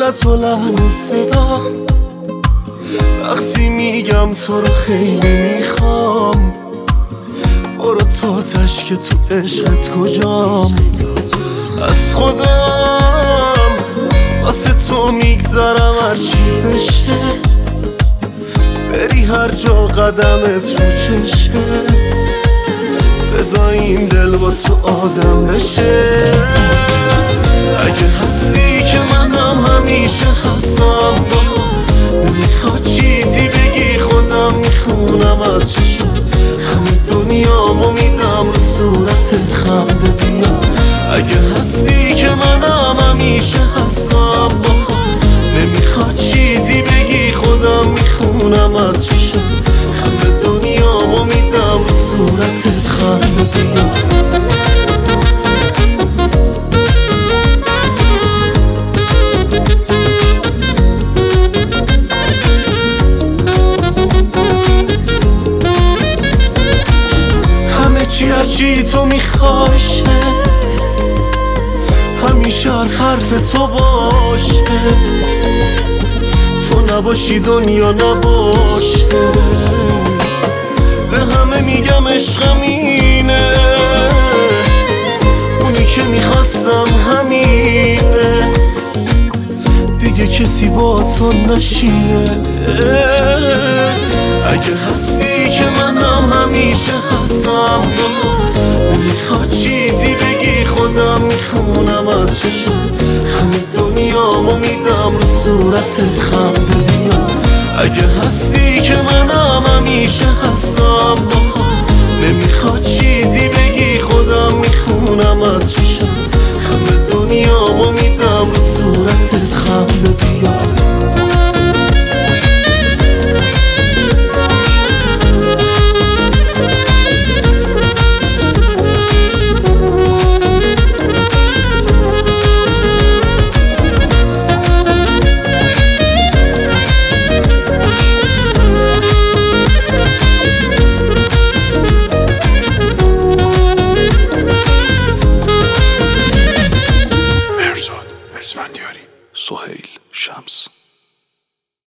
صورت و لحن صدام وقتی میگم تو رو خیلی میخوام. برو تا تشک تو عشقت کجام، از خودم واسه تو میگذرم هرچی بشه. بری هر جا قدمت رو چشه، بذار این دل با تو آدم بشه. اگه هستی که منم همیشه هستم، نمیخواد چیزی بگی خودم میخونم از چشم. همه دنیامو میدم رو صورتت خنده بیا. اگه هستی که منم همیشه هستم، نمیخواد چیزی بگی خودم میخونم از چشم. همه دنیامو میدم رو صورتت خنده بیا. هرچی تو میخواشه همیشه حرف تو باشه. تو نباشی دنیا نباشه. به همه میگم عشقم اینه، اونی که میخواستم همینه. دیگه کسی با تو نشینه. اگه هستی که منم همیشه هستم، نمیخواد چیزی بگی خودم میخونم از چشم. همه دنیامو میدم رو صورتت خنده بیا. اگه هستی که منم همیشه هستم، نمیخواد چیزی بگی خودم میخونم از چشم. همه دنیامو میدم رو صورتت خنده بیا.